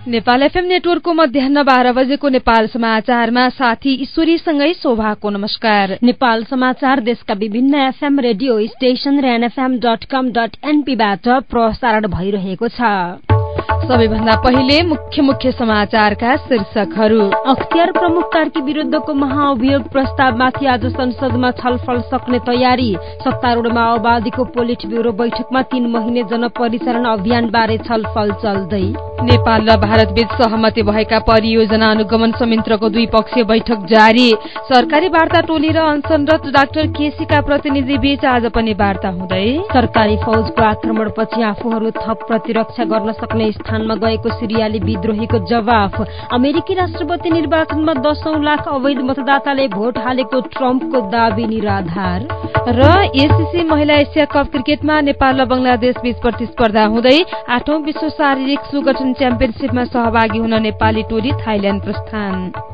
Nepal FM नेटवर्कको मध्याह्न 12 बजेको नेपाल समाचारमा साथी ईश्वरीसँगै शोभाको नमस्कार। नेपाल समाचार देशका विभिन्न एफएम रेडियो स्टेशन र nfm.com.np बाट प्रसारण भइरहेको छ। सबैभन्दा पहिले मुख्य समाचारका शीर्षकहरू। अख्तियार प्रमुख कार्की विरुद्धको महाअभियोग प्रस्तावमाथि आज संसदमा छलफल सक्ने तयारी। सत्तारूढ माओवादीको पोलिट ब्युरो बैठकमा 3 महिने जनपरिचालन अभियान बारे छलफल चल्दै। नेपाल र भारतबीच सहमति भएका परियोजना अनुगमन संयन्त्रको द्विपक्षीय बैठक जारी। सरकारी वार्ता टोली र अनसनरत डाक्टर केसीका प्रतिनिधि बीच आज पनि वार्ता हुँदै। सरकारी फौजको आक्रमणपछि आफूहरू थप प्रतिरक्षा गर्न सक्ने स्थानमा गएको सिरियाली विद्रोहीको जवाफ। अमेरिकी राष्ट्रपति निर्वाचनमा 10 लाख अवैध मतदाताले भोट हालेको ट्रम्पको दाबी निराधार। र एसीसी महिला एसिया कप क्रिकेटमा नेपाल र बंगलादेश बीच प्रतिस्पर्धा हुँदै 8औं विश्व शारीरिक सुगठन च्याम्पियनशिपमा सहभागी हुन नेपाली टोली थाइल्याण्ड प्रस्थान।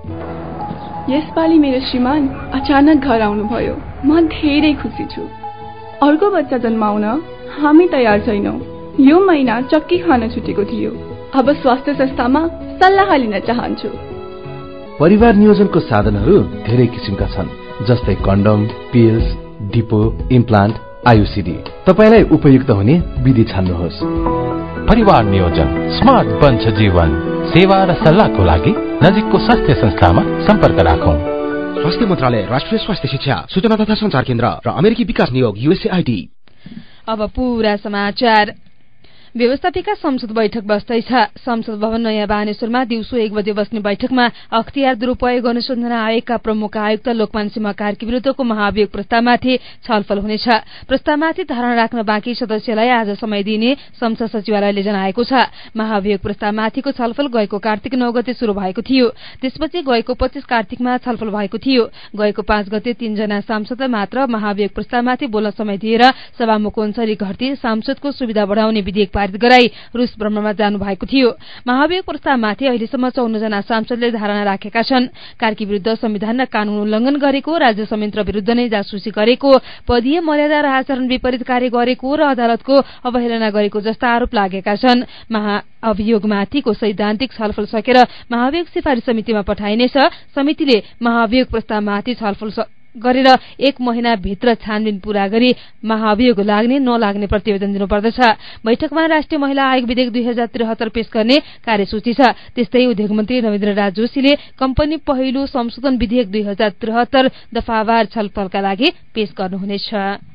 यसपालि मेरो श्रीमान अचानक घर आउनुभयो। म धेरै खुसी छु। अर्को बच्चा जन्माउन हामी तयार छैनौं। यो महिना चक्की खान छुटेको थियो। अब स्वास्थ्य संस्थामा सल्लाह लिन चाहन्छु। परिवार नियोजनको साधनहरू धेरै किसिमका छन्, जस्तै condom, pills, depot, implant, IUCD. तपाईलाई उपयुक्त हुने विधि छान्नुहोस्। परिवार नियोजन स्मार्ट बन्छ जीवन। सेवा र सल्लाहको लागि नजिकको स्वास्थ्य संस्थामा सम्पर्क राखौं। स्वास्थ्य मन्त्रालय, राष्ट्रिय स्वास्थ्य शिक्षा सूचना तथा संचार केन्द्र र अमेरिकी विकास नियोग USAID। अब पूरा समाचार। व्यवस्थापिका संसद बैठक बस्दैछ। संसद भवन नयाँ बानेश्वरमा दिउँसो 1 बजे बस्ने बैठकमा अख्तियार दुरूपयोग अनुसन्धान आयोगका प्रमुख आयुक्त लोकमान सिंह कार्की विरुद्धको महाभियोग प्रस्तावमाथि छलफल हुनेछ। प्रस्तावमाथि धारणा राख्न बाँकी सदस्यलाई आज समय दिने संसद सचिवालयले जनाएको छ। महाभियोग प्रस्तावमाथिको छलफल गएको कार्तिक 9 गते शुरू भएको थियो। त्यसपछि गएको 25 कार्तिकमा छलफल भएको थियो। गएको 5 गते 3 जना सांसदले मात्र महाभियोग प्रस्तावमाथि बोल्न समय दिएर सभामुख अन्सारी घरती सांसदको सुविधा बढाउने विधेयक पारित गराई रूस भ्रमणमा जानु भएको थियो। महाभियोग प्रस्तावमाथि अहिलेसम्म 54 जना सांसदले धारणा राखेका छन्। कार्की विरुद्ध संविधान र कानून उल्लंघन गरेको, राज्य संयन्त्र विरुद्ध नै जासुसी गरेको, पदीय मर्यादा र आचरण विपरीत कार्य गरेको र अदालतको अवहेलना गरेको जस्ता आरोप लागेका छन्। महाअभियोगमाथिको सैद्धान्तिक छलफल सकेर महाभियोग सिफारिस समितिमा पठाइनेछ। समितिले महाभियोग प्रस्तावमाथि छलफल गरेर 1 महिना भित्र छानबिन पूरा गरी महाभियोग लाग्ने नलाग्ने प्रतिवेदन दिनुपर्दछ। बैठकमा राष्ट्रिय महिला आयोग विधेयक 2073 पेश गर्ने कार्यसूची छ। त्यस्तै उद्योग मन्त्री रविन्द्र राज जोशीले कम्पनी पहिलो संशोधन विधेयक 2073 दफावार छलफलका लागि पेश गर्नुहुनेछ।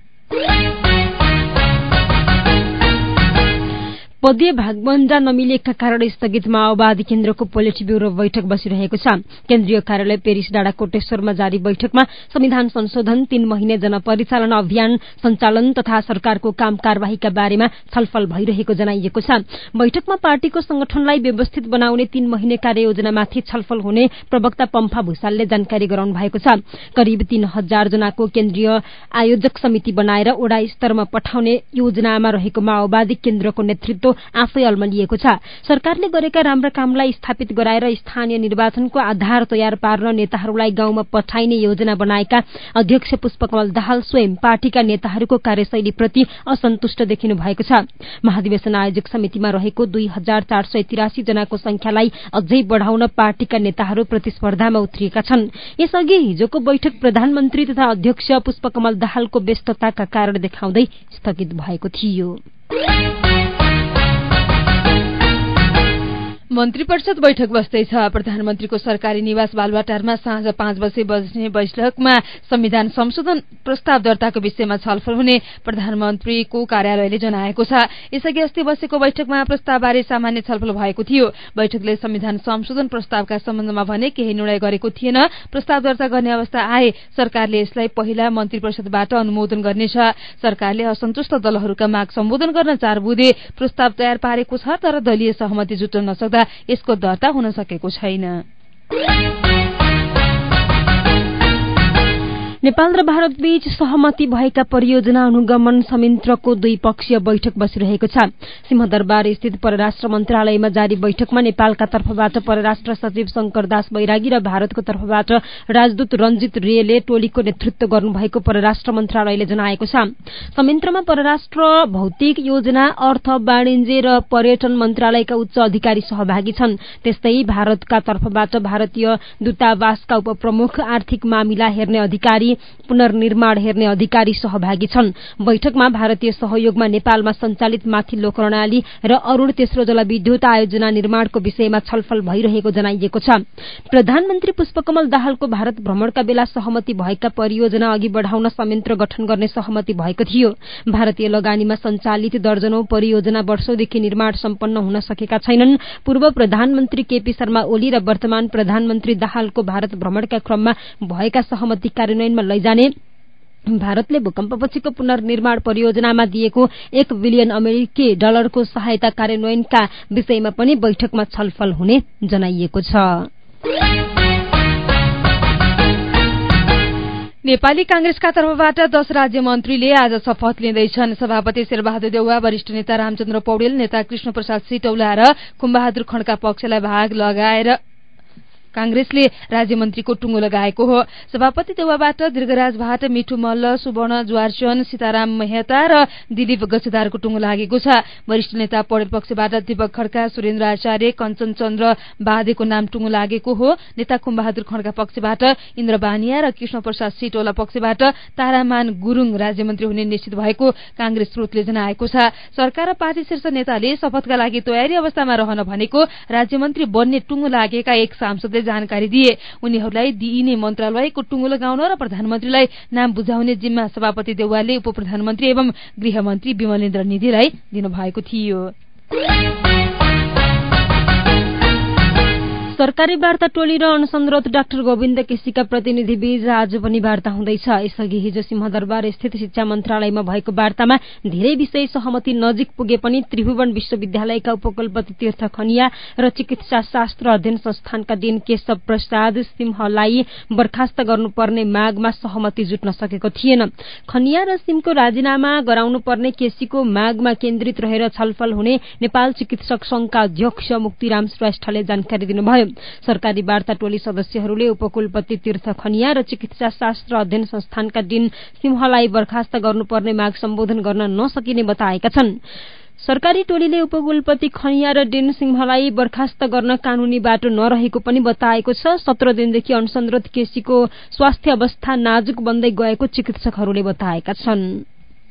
पदीय भागबण्डा नमिलेका कारण स्थगित माओवादी केन्द्रको पोलिट ब्युरो बैठक बसिरहेको छ। केन्द्रीय कार्यालय पेरिस डाँडा कोटेश्वरमा जारी बैठकमा संविधान संशोधन, 3 महिने जनपरिचालन अभियान सञ्चालन तथा सरकारको काम कारबाहीका बारेमा छलफल भइरहेको जनाइएको छ। बैठकमा पार्टीको संगठनलाई व्यवस्थित बनाउने 3 महिने कार्ययोजनामाथि छलफल हुने प्रवक्ता पम्फा भूषालले जानकारी गराउनु भएको छ। करिब 3000 जनाको केन्द्रीय आयोजक समिति बनाएर वडा स्तरमा पठाउने योजनामा रहेको माओवादी केन्द्रको नेतृत्व आफै अल्मलिएको छ। सरकारले गरेका राम्रा कामलाई स्थापित गराएर स्थानीय निर्वाचनको आधार तयार पार्न नेताहरूलाई गाउँमा पठाइने योजना बनाएका अध्यक्ष पुष्पकमल दाहाल स्वयं पार्टीका नेताहरूको कार्यशैलीप्रति असन्तुष्ट देखिनु भएको छ। महाधिवेशन आयोजक समितिमा रहेको 2483 जनाको संख्यालाई अझै बढ़ाउन पार्टीका नेताहरू प्रतिस्पर्धामा उत्रिएका छन्। यसअघि हिजोको बैठक प्रधानमन्त्री तथा अध्यक्ष पुष्पकमल दाहालको व्यस्तताका कारण देखाउँदै स्थगित भएको थियो। मन्त्री परिषद बैठक बस्दैछ। प्रधानमन्त्रीको सरकारी निवास बालुवाटारमा साँझ 5 बजे बस्ने बैठकमा संविधान संशोधन प्रस्ताव दर्ताको विषयमा छलफल हुने प्रधानमन्त्रीको कार्यालयले जनाएको छ। यसअघि अस्ति बसेको बैठकमा प्रस्तावबारे सामान्य छलफल भएको थियो। बैठकले संविधान संशोधन प्रस्तावका सम्बन्धमा भने केही निर्णय गरेको थिएन। प्रस्ताव दर्ता गर्ने अवस्था आए सरकारले यसलाई पहिला मन्त्री परिषदबाट अनुमोदन गर्नेछ। सरकारले असन्तुष्ट दलहरूका माग सम्बोधन गर्न 4 बुँदे प्रस्ताव तयार पारेको छ, तर दलीय सहमति जुट्न नसक्दा यसको दर्ता हुन सकेको छैन। नेपाल र भारतबीच सहमति भएका परियोजना अनुगमन संयन्त्रको द्विपक्षीय बैठक बसिरहेको छ। सिंहदरबार स्थित परराष्ट्र मन्त्रालयमा जारी बैठकमा नेपालका तर्फबाट परराष्ट्र सचिव शंकरदास बैरागी र भारतको तर्फबाट राजदूत रञ्जित रेले टोलीको नेतृत्व गर्नुभएको परराष्ट्र मन्त्रालयले जनाएको छ। संयन्त्रमा परराष्ट्र, भौतिक योजना, अर्थ, वाणिज्य र पर्यटन मन्त्रालयका उच्च अधिकारी सहभागी छन्। त्यस्तै भारतका तर्फबाट भारतीय दूतावासका उपप्रमुख, आर्थिक मामिला हेर्ने अधिकारी, पुनर्निर्माण हेर्ने अधिकारी सहभागी छन्। बैठकमा भारतीय सहयोगमा नेपालमा सञ्चालित माथिल्लो कर्णाली र अरूण तेस्रो जलविद्युत आयोजना निर्माणको विषयमा छलफल भइरहेको जनाइएको छ। प्रधानमन्त्री पुष्पकमल दाहालको भारत भ्रमणका बेला सहमति भएका परियोजना अघि बढाउन संयन्त्र गठन गर्ने सहमति भएको थियो। भारतीय लगानीमा सञ्चालित दर्जनौं परियोजना वर्षौंदेखि निर्माण सम्पन्न हुन सकेका छैनन्। पूर्व प्रधानमन्त्री केपी शर्मा ओली र वर्तमान प्रधानमन्त्री दाहालको भारत भ्रमणका क्रममा भएका सहमति कार्यान्वयनमा लैजाने, भारतले भूकम्पपछिको पुनर्निर्माण परियोजनामा दिएको 1 बिलियन अमेरिकी डलरको सहायता कार्यान्वयनका विषयमा पनि बैठकमा छलफल हुने जनाइएको छ। नेपाली कांग्रेसका तर्फबाट 10 राज्य मन्त्रीले आज शपथ लिँदैछन्। सभापति शेरबहादुर देउवा, वरिष्ठ नेता रामचन्द्र पौडेल, नेता कृष्ण प्रसाद सिटौला र खुम्बहादुर खड्का पक्षलाई भाग लगाएर कांग्रेसले राज्यमन्त्रीको टुङ्गो लगाएको हो। सभापति देउवाबाट दीर्घराज भाट, मिठू मल्ल, सुवर्ण ज्वारचन, सीताराम मेहता र दिलीप गछेदारको टुङ्गो लागेको छ। वरिष्ठ नेता पौडेल पक्षबाट दीपक खड्का, सुरेन्द्र आचार्य, कञ्चन चन्द्र बादेको नाम टुङ्गो लागेको हो। नेता खुम्बहादुर खड्का पक्षबाट इन्द्र बानिया र कृष्ण प्रसाद सिटौला पक्षबाट तारामान गुरुङ राज्यमन्त्री हुने निश्चित भएको कांग्रेस स्रोतले जनाएको छ। सरकार र पार्टी शीर्ष नेताले शपथका लागि तयारी अवस्थामा रहन भनेको राज्यमन्त्री बन्ने टुङ्गो लागेका एक सांसदले जानकारी दिए। उनीहरूलाई दिइने मन्त्रालयको टुङ्गो लगाउन र प्रधानमन्त्रीलाई नाम बुझाउने जिम्मा सभापति देउवाले उप प्रधानमन्त्री एवं गृहमन्त्री विमलेन्द्र निधिलाई दिनुभएको थियो। सरकारी वार्ता टोली र अनसनरत डाक्टर गोविन्द केसीका प्रतिनिधि बीच आज पनि वार्ता हुँदैछ। यसअघि हिजो सिंहदरबार स्थित शिक्षा मन्त्रालयमा भएको वार्तामा धेरै विषय सहमति नजिक पुगे पनि त्रिभुवन विश्वविद्यालयका उपकुलपति तीर्थ खनिया र चिकित्सा शास्त्र अध्ययन संस्थानका डीन केशव प्रसाद सिंहलाई बर्खास्त गर्नुपर्ने मागमा सहमति जुट्न सकेको थिएन। खनिया र सिंहको राजीनामा गराउनुपर्ने केसीको मागमा केन्द्रित रहेर छलफल हुने नेपाल चिकित्सक संघका अध्यक्ष मुक्तिराम श्रेष्ठले जानकारी दिनुभयो। सरकारी वार्ता टोली सदस्यहरूले उपकुलपति तीर्थ खनिया र चिकित्सा शास्त्र अध्ययन संस्थानका डीन सिंहलाई बर्खास्त गर्नुपर्ने माग सम्बोधन गर्न नसकिने बताएका छन्। सरकारी टोलीले उपकुलपति खनिया र डीन सिंहलाई बर्खास्त गर्न कानूनी बाटो नरहेको पनि बताएको छ। 17 दिनदेखि अनसनरत केसीको स्वास्थ्य अवस्था नाजुक बन्दै गएको चिकित्सकहरूले बताएका छन्।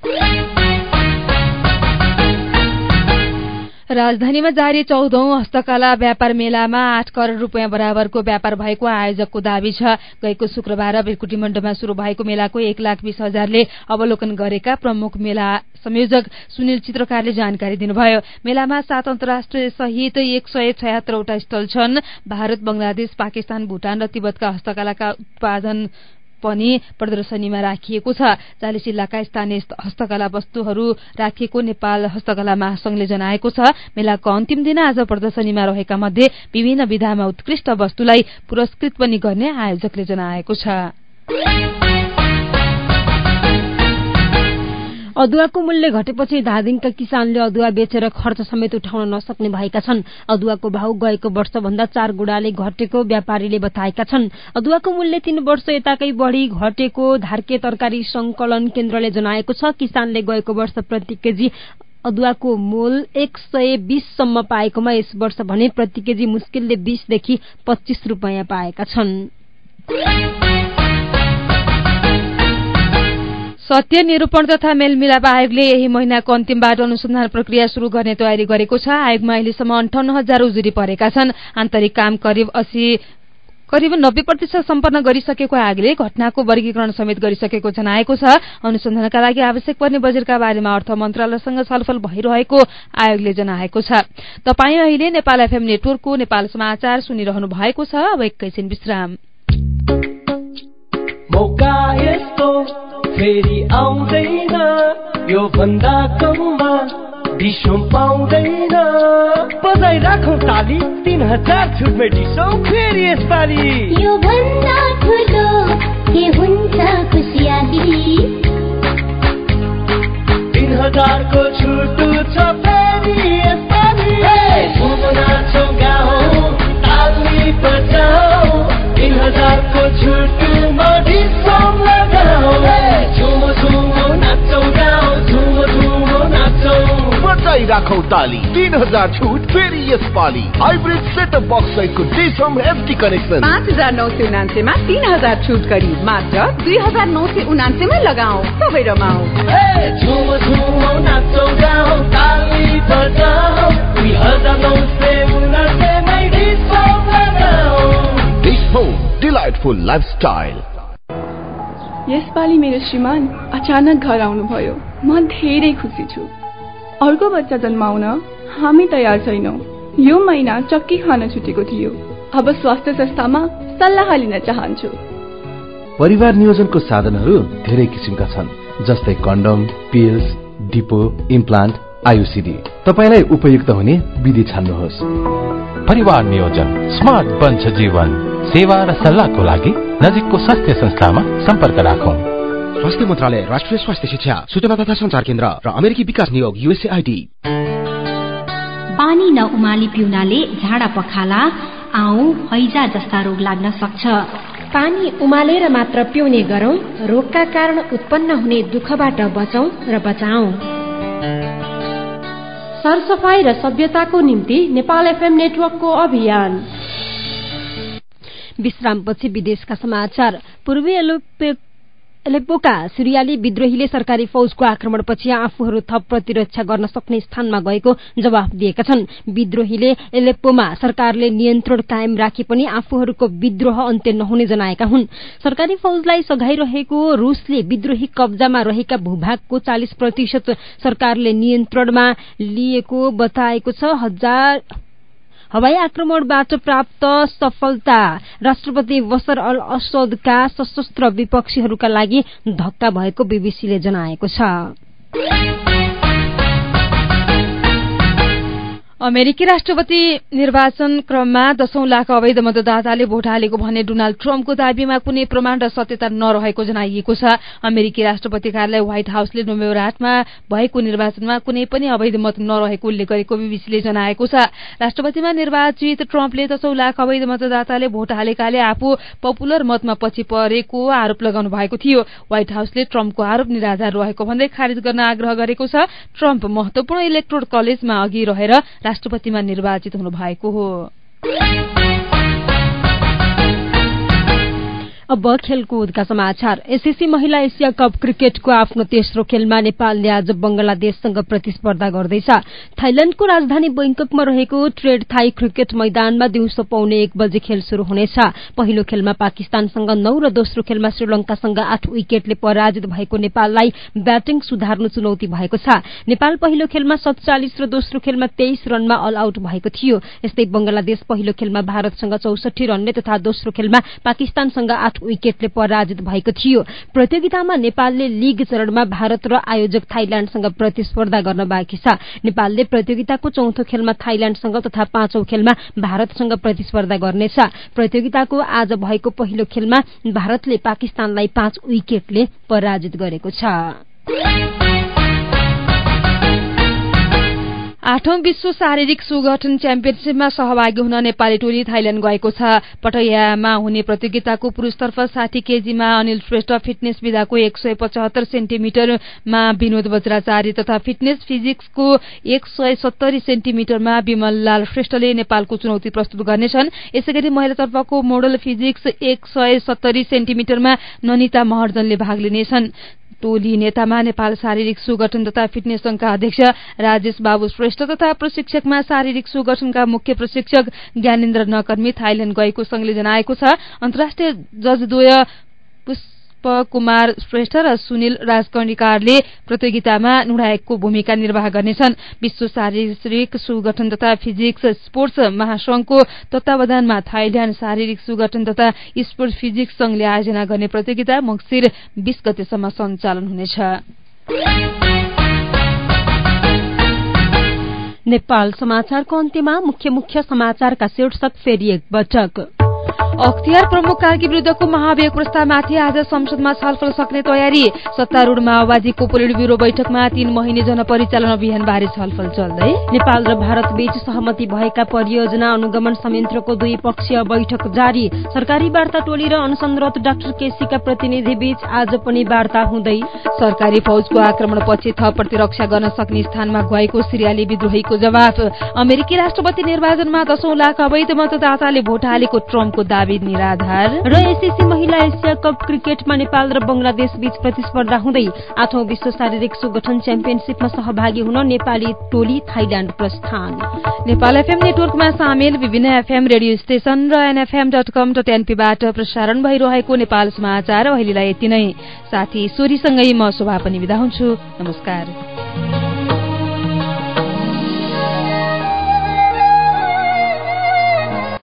राजधानीमा जारी 14औं हस्तकला व्यापार मेलामा 8 करोड़ रुपियाँ बराबरको व्यापार भएको आयोजकको दावी छ। गएको शुक्रबार बेलकुटी मण्डपमा शुरू भएको मेलाको 1,20,000ले अवलोकन गरेका प्रमुख मेला संयोजक सुनिल चित्रकारले जानकारी दिनुभयो। मेलामा 7 अन्तर्राष्ट्रिय सहित 176 वटा स्टल छन्। भारत, बंगलादेश, पाकिस्तान, भूटान र तिब्बतका हस्तकलाका उत्पादन पनि प्रदर्शनीमा राखिएको छ। 40 जिल्लाका स्थानीय हस्तकला वस्तुहरू राखिएको नेपाल हस्तकला महासंघले जनाएको छ। मेलाको अन्तिम दिन आज प्रदर्शनीमा रहेका मध्ये विभिन्न विधामा उत्कृष्ट वस्तुलाई पुरस्कृत पनि गर्ने आयोजकले जनाएको छ। अदुवाको मूल्य घटेपछि धादिङका किसानले अदुवा बेचेर खर्च समेत उठाउन नसक्ने भएका छन्। अदुवाको भाउ गएको वर्षभन्दा 4 गुणाले घटेको व्यापारीले बताएका छन्। अदुवाको मूल्य 3 वर्ष यताकै बढ़ी घटेको धार्के तरकारी संकलन केन्द्रले जनाएको छ। किसानले गएको वर्ष प्रति केजी अदुवाको मोल 120 सम्म पाएकोमा यस वर्ष भने प्रति केजी मुस्किलले 20 देखि 25 रुपियाँ पाएका छन्। सत्य निरूपण तथा मेलमिलाप आयोगले यही महिनाको अन्तिमबाट अनुसन्धान प्रक्रिया शुरू गर्ने तयारी गरेको छ। आयोगमा अहिलेसम्म 58,000 उजुरी परेका छन्। आन्तरिक काम करिब 90% सम्पन्न गरिसकेको आयोगले घटनाको वर्गीकरण समेत गरिसकेको जनाएको छ। अनुसन्धानका लागि आवश्यक पर्ने बजेटका बारेमा अर्थ मन्त्रालयसँग छलफल भइरहेको आयोगले जनाएको छ। तपाईं अहिले नेपाल एफएम नेटवर्कको नेपाल समाचार सुनिरहनु भएको छ। अब एकैछिन विश्राम। मौका यस्तो फेरि आउँदैन, यो भन्दा कममा डिसो पाउँदैन। बजाइ राखौं ताली, 3000 छुटमै डिसो फेरि यसपालि। यो भन्दा ठुलो के हुन्छ खुसियाली 3000 को छुट छ फेरि यसपालि झुम नाचौ गाउँ ताली बजाऊ 3000 को छुटमा डिस्काउन्ट लगाऊ झुम झुम नाचौ गाउँ झुम झुम नाचौ बजाई राखौ ताली 3000 छुट फेरि यसपालि हाइब्रिड सेटअप बक्स सहितको डिसम एफडी कनेक्सन 5999 मा 3000 छुट गरी मात्र 2999 मा लगाऊ सबै रमाऊ झुम झुम नाचौ गाउँ ताली बजाऊ 2999 मा डिस्काउन्ट लगाऊ दिस होम डिलाइटफुल लाइफस्टाइल। यसपालि मेरो श्रीमान अचानक घर आउनुभयो। म धेरै खुसी छु। अर्को बच्चा जन्माउन हामी तयार छैनौं। यो महिना चक्की खान छुटेको थियो। अब स्वास्थ्य संस्थामा सल्लाह लिन चाहन्छु। परिवार नियोजनको साधनहरू धेरै किसिमका छन्, जस्तै condom, pills, depot, implant, IUCD. तपाईलाई उपयुक्त हुने विधि छान्नुहोस्। परिवार नियोजन स्मार्ट बन्छ जीवन। सेवा र सल्लाहको लागि नजिकको स्वास्थ्य संस्थामा सम्पर्क राखौं। स्वास्थ्य मन्त्रालय, राष्ट्रिय स्वास्थ्य शिक्षा, सूचना तथा संचार केन्द्र र अमेरिकी विकास नियोग USAID। पानी नउमाली पिउनाले झाडा पखाला, आउँ, हैजा जस्ता रोग लाग्न सक्छ। पानी उमालेर मात्र पिउने गरौं, रोगका कारण उत्पन्न हुने दुःखबाट बचौं र बचाऊ। सरसफाई र सभ्यताको निम्ति नेपाल FM नेटवर्कको अभियान। विश्रामपछि विदेशका समाचार। पूर्वी एलेप्पोका सिरियाली विद्रोहीले सरकारी फौजको आक्रमणपछि आफूहरू थप प्रतिरक्षा गर्न सक्ने स्थानमा गएको जवाफ दिएका छन्। विद्रोहीले एलेप्पोमा सरकारले नियन्त्रण कायम राखे पनि आफूहरूको विद्रोह अन्त्य नहुने जनाएका हुन्। सरकारी फौजलाई सघाइरहेको रुसले विद्रोही कब्जामा रहेका भूभागको 40% सरकारले नियन्त्रणमा लिएको बताएको छ। हवाई आक्रमणबाट प्राप्त सफलता राष्ट्रपति बशर अल असदका सशस्त्र विपक्षीहरूका लागि धक्का भएको बीबीसीले जनाएको छ। अमेरिकी राष्ट्रपति निर्वाचन क्रममा 10 लाख अवैध मतदाताले भोट हालेको भन्ने डोनाल्ड ट्रम्पको दाबीमा कुनै प्रमाण र सत्यता नरहेको जनाइएको छ। अमेरिकी राष्ट्रपति कार्यालय व्हाइट हाउसले नोभेम्बर 8 मा भएको निर्वाचनमा कुनै पनि अवैध मत नरहेको उल्लेख गरेको बीबीसीले जनाएको छ। राष्ट्रपतिमा निर्वाचित ट्रम्पले 10 लाख अवैध मतदाताले भोट हालेकाले आफू पपुलर मतमा पछि परेको आरोप लगाउनु भएको थियो। व्हाइट हाउसले ट्रम्पको आरोप निराधार रहेको भन्दै खारिज गर्न आग्रह गरेको छ। ट्रम्प महत्वपूर्ण इलेक्टोरल कलेजमा अघि रहेर राष्ट्रपतिमा निर्वाचित हुनु भएको हो। अब खेलकुदका समाचार। एसएससी महिला एसिया कप क्रिकेटको आफ्नो तेस्रो खेलमा नेपालले आज बंगलादेशसँग प्रतिस्पर्धा गर्दैछ। थाइल्याण्डको राजधानी बैंककमा रहेको ट्रेड थाई क्रिकेट मैदानमा दिउँसो 1:15 बजे खेल शुरू हुनेछ। पहिलो खेलमा पाकिस्तानसँग 9 र दोस्रो खेलमा श्रीलंकासँग 8 विकेटले पराजित भएको नेपाललाई ब्याटिङ सुधार्नु चुनौती भएको छ। नेपाल पहिलो खेलमा 47 र दोस्रो खेलमा 23 रनमा अल आउट भएको थियो। यस्तै बंगलादेश पहिलो खेलमा भारतसँग 64 रनले तथा दोस्रो खेलमा पाकिस्तानसँग 8 विकेटले पराजित भएको थियो। प्रतियोगितामा नेपालले लीग चरणमा भारत र आयोजक थाइल्याण्डसँग प्रतिस्पर्धा गर्न बाँकी छ। नेपालले प्रतियोगिताको चौथो खेलमा थाइल्याण्डसँग तथा पाँचौं खेलमा भारतसँग प्रतिस्पर्धा गर्नेछ। प्रतियोगिताको आज भएको पहिलो खेलमा भारतले पाकिस्तानलाई 5 विकेटले पराजित गरेको छ। 8औं विश्व शारीरिक सुगठन च्याम्पियनशीपमा सहभागी हुन नेपाली टोली थाइल्याण्ड गएको छ। पटयामा हुने प्रतियोगिताको पुरुषतर्फ 60 केजीमा अनिल श्रेष्ठ, फिटनेस विधाको 175 सेन्टिमिटरमा विनोद बज्राचार्य तथा फिटनेस फिजिक्सको 170 सेन्टिमिटरमा विमल लाल श्रेष्ठले नेपालको चुनौती प्रस्तुत गर्नेछन्। यसैगरी महिलातर्फको मोडल फिजिक्स 170 सेन्टिमिटरमा ननिता महर्जनले भाग लिनेछन्। टोली नेतामा नेपाल शारीरिक सुगठन तथा फिटनेस संघका अध्यक्ष राजेश बाबु श्रेष्ठ तथा प्रशिक्षकमा शारीरिक सुगठनका मुख्य प्रशिक्षक ज्ञानेन्द्र नकर्मी थाइल्याण्ड गएको संघले जनाएको छ। अन्तर्राष्ट्रिय जजद्वय पुष्पकुमार श्रेष्ठ र सुनिल राजकर्णिकारले प्रतियोगितामा निर्णायकको भूमिका निर्वाह गर्नेछन्। विश्व शारीरिक सुगठन तथा फिजिक्स स्पोर्ट्स महासंघको तत्वावधानमा थाइल्याण्ड शारीरिक सुगठन तथा स्पोर्ट्स फिजिक्स संघले आयोजना गर्ने प्रतियोगिता मङ्सिर 20 गतेसम्म सञ्चालन हुनेछ। नेपाल समाचारको अन्त्यमा मुख्य समाचारका शीर्षक फेरि एक पटक। अख्तियार प्रमुख कार्की विरुद्धको महाभियोग प्रस्तावमाथि आज संसदमा छलफल सक्ने तयारी। सत्तारूढ माओवादीको पोलिट ब्युरो बैठकमा 3 महिने जनपरिचालन अभियानबारे छलफल चल्दै। नेपाल र भारत बीच सहमति भएका परियोजना अनुगमन संयन्त्रको द्विपक्षीय बैठक जारी। सरकारी वार्ता टोली र अनुसन्धरत डाक्टर केसीका प्रतिनिधि बीच आज पनि वार्ता हुँदै। सरकारी फौजको आक्रमणपछि थप प्रतिरक्षा गर्न सक्ने स्थानमा गएको सिरियाली विद्रोहीको जवाफ। अमेरिकी राष्ट्रपति निर्वाचनमा 10 लाख अवैध मतदाताले भोट हालेको ट्रम्पको दावी निराधार। र एसएससी महिला एसिया कप क्रिकेटमा नेपाल र बंगलादेश बीच प्रतिस्पर्धा हुँदै। 8औं विश्व शारीरिक सुगठन च्याम्पियनशिपमा सहभागी हुन नेपाली टोली थाइल्याण्ड प्रस्थान। नेपाल एफएम नेटवर्कमा सामेल विभिन्न एफएम रेडियो स्टेशन र nfm.com.np बाट प्रसारण भइरहेको नेपाल समाचार अहिलेलाई यति नै। साथी सोरीसँगै म शोभा पनि बिदा हुन्छु। नमस्कार।